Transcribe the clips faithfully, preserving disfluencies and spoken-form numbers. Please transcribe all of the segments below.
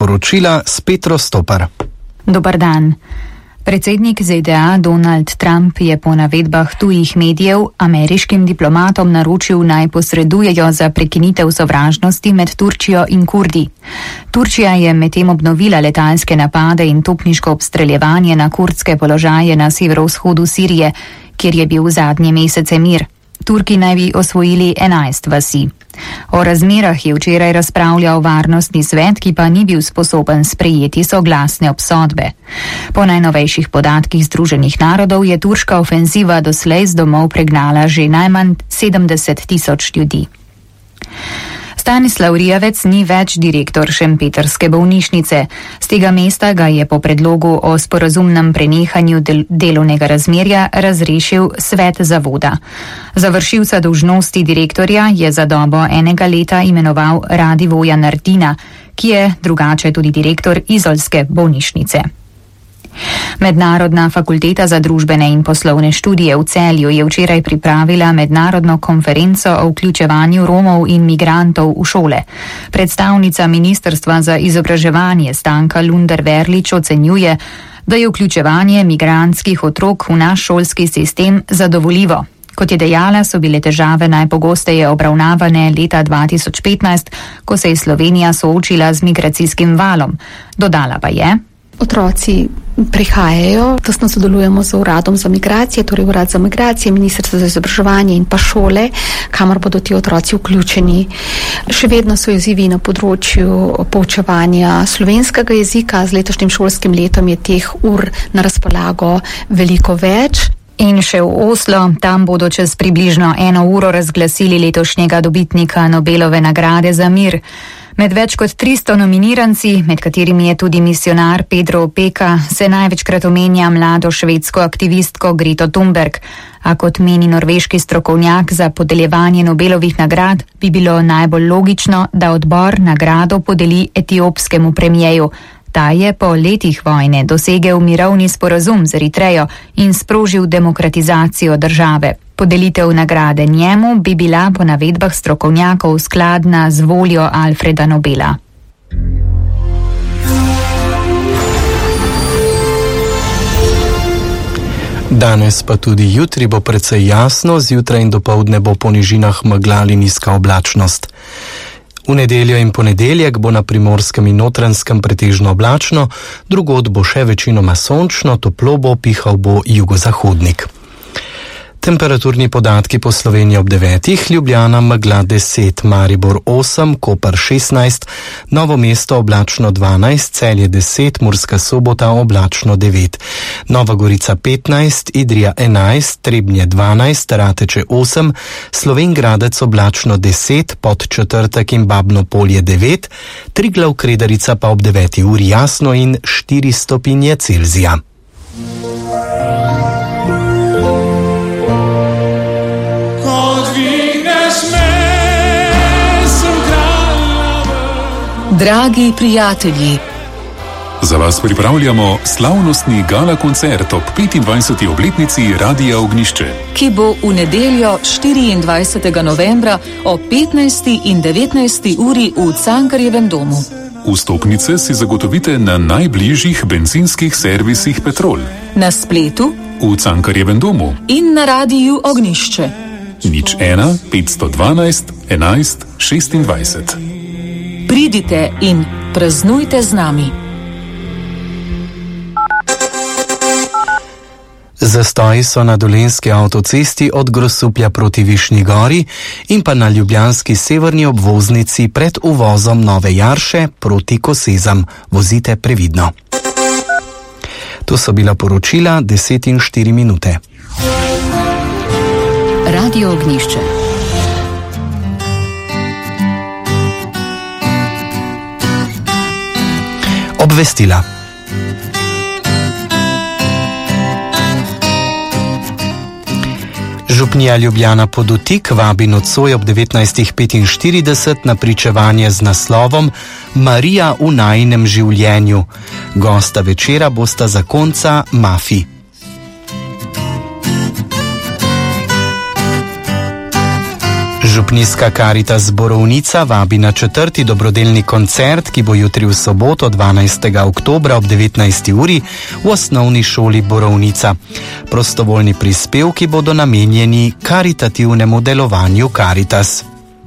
poročila s Petro Stopar. Dobar dan. Predsednik Z D A Donald Trump je po navedbah tujih medijev ameriškim diplomatom naročil naj posredujejo za prekinitev sovražnosti med Turčijo in Kurdi. Turčija je medtem obnovila letalske napade in topniško obstreljevanje na kurdske položaje na severovzhodu Sirije, kjer je bil zadnje mesece mir. Turki naj bi osvojili enajst vasi. O razmerah je včeraj razpravljal varnostni svet, ki pa ni bil sposoben sprejeti soglasne obsodbe. Po najnovejših podatkih Združenih narodov je turška ofenziva doslej z domov pregnala že najmanj sedemdeset tisoč ljudi. Stanislav Rijavec ni več direktor šempetrske bolnišnice. Z tega mesta ga je po predlogu o sporazumnem prenehanju del delovnega razmerja razrešil svet zavoda. Za vršilca dolžnosti direktorja je za dobo enega leta imenoval Radivoja Nardina, ki je drugače tudi direktor izolske bolnišnice. Mednarodna fakulteta za družbene in poslovne študije v Celju je včeraj pripravila mednarodno konferenco o vključevanju Romov in migrantov v šole. Predstavnica Ministrstva za izobraževanje Stanka Lunder-Verlič ocenjuje, da je vključevanje migrantskih otrok v naš šolski sistem zadovoljivo. Kot je dejala, so bile težave najpogosteje obravnavane leta dva tisoč petnajst, ko se je Slovenija soočila z migracijskim valom. Dodala pa je: Otroci prihajajo, tesno sodelujemo z uradom za migracije, torej urad za migracije, Ministrstvo za izobraževanje in pa šole, kamor bodo ti otroci vključeni. Še vedno so izzivi na področju poučevanja slovenskega jezika, z letošnjim šolskim letom je teh ur na razpolago veliko več. In še v Oslo, tam bodo čez približno eno uro razglasili letošnjega dobitnika Nobelove nagrade za mir. Med več kot tristo nominiranci, med katerimi je tudi misionar Pedro Opeka, se največkrat omenja mlado švedsko aktivistko Greto Thunberg, a kot meni norveški strokovnjak za podeljevanje Nobelovih nagrad, bi bilo najbolj logično, da odbor nagrado podeli etiopskemu premijeju. Ta je po letih vojne dosegel mirovni sporazum z Eritrejo in sprožil demokratizacijo države. Podelitev nagrade njemu bi bila po navedbah strokovnjakov skladna z voljo Alfreda Nobela. Danes pa tudi jutri bo precej jasno, zjutraj in dopoldne bo po nižinah megla ali nizka oblačnost. V nedeljo in ponedeljek bo na Primorskem in Notranjskem pretežno oblačno, drugod bo še večinoma sončno, toplo bo, pihal bo jugozahodnik. Temperaturni podatki po Sloveniji ob devetih, Ljubljana megla deset, Maribor osem, Koper šestnajst, Novo mesto oblačno dvanajst, Celje deset, Murska Sobota oblačno devet, Nova Gorica petnajst, Idrija enajst, Trebnje dvanajst, Rateče osem, Slovenj Gradec oblačno deset, Podčetrtek in Babno Polje devet, Triglav Kredarica pa ob deveti uri jasno in štiri stopinje Celzija. Dragi prijatelji, za vas pripravljamo slavnostni gala koncert ob petindvajseti obletnici Radia Ognjišče, ki bo v nedeljo štiriindvajsetega novembra ob petnajsti in devetnajsti uri v Cankarjevem domu. Vstopnice si zagotovite na najbližjih bencinskih servisih Petrol, na spletu, v Cankarjevem domu in na Radiu Ognjišče. Nič ena, petsto dvanajst, enajst, šestindvajset. Pridite in praznujte z nami. Zastoji so na dolenjski avtocesti od Grosuplja proti Višnji Gori in pa na ljubljanski severni obvoznici pred uvozom Nove Jarše proti Kosezam. Vozite previdno. To so bila poročila deset in štiri minute. Radio Ognjišče. Obvestila. Župnija Ljubljana Podutik vabi nocoj ob devetnajstih petinštirideset na pričevanje z naslovom Marija v najinem življenju. Gosta večera bosta zakonca Mafi. Župnijska Karitas Borovnica vabi na četrti dobrodelni koncert, ki bo jutri v soboto dvanajstega oktobra ob devetnajsti uri v osnovni šoli Borovnica. Prostovoljni prispevki bodo namenjeni karitativnemu delovanju Karitas.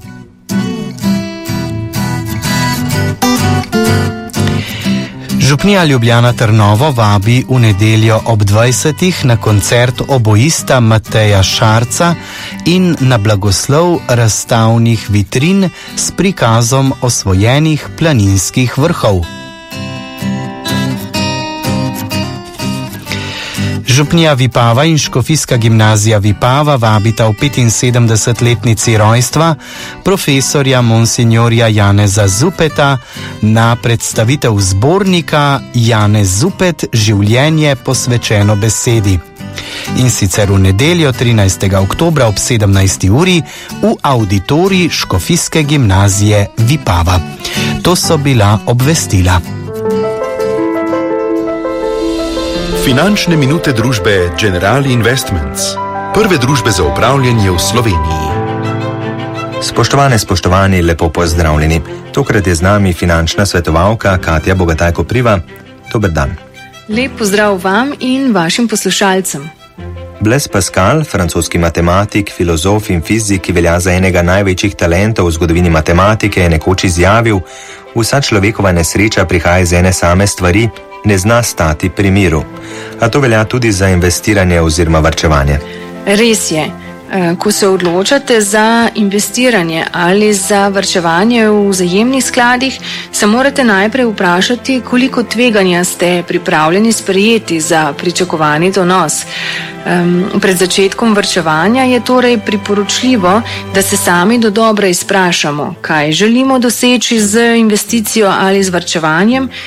Župnija Ljubljana Trnovo vabi v nedeljo ob dvajsetih na koncert oboista Mateja Šarca in na blagoslov razstavnih vitrin s prikazom osvojenih planinskih vrhov. Župnija Vipava in Škofijska gimnazija Vipava vabita v petinsedemdesetletnici rojstva profesorja monsignorja Janeza Zupeta na predstavitev zbornika Janez Zupet življenje posvečeno besedi. In sicer v nedeljo trinajstega oktobra ob sedemnajsti uri v auditoriji Škofijske gimnazije Vipava. To so bila obvestila. Finančne minute družbe Generali Investments, prve družbe za upravljanje v Sloveniji. Spoštovane, spoštovani, lepo pozdravljeni. Tokrat je z nami finančna svetovalka Katja Bogataj-Kopriva. Dober dan. Lep pozdrav vam in vašim poslušalcem. Blaise Pascal, francoski matematik, filozof in fizik, ki velja za enega največjih talentov v zgodovini matematike, je nekoč izjavil: vsa človekova nesreča prihaja iz ene same stvari, ne zna stati pri miru. A to velja tudi za investiranje oziroma varčevanje. Res je. Ko se odločate za investiranje ali za varčevanje v vzajemnih skladih, se morate najprej vprašati, koliko tveganja ste pripravljeni sprejeti za pričakovani donos. Um, pred začetkom varčevanja je torej priporočljivo, da se sami dodobra izprašamo, kaj želimo doseči z investicijo ali z varčevanjem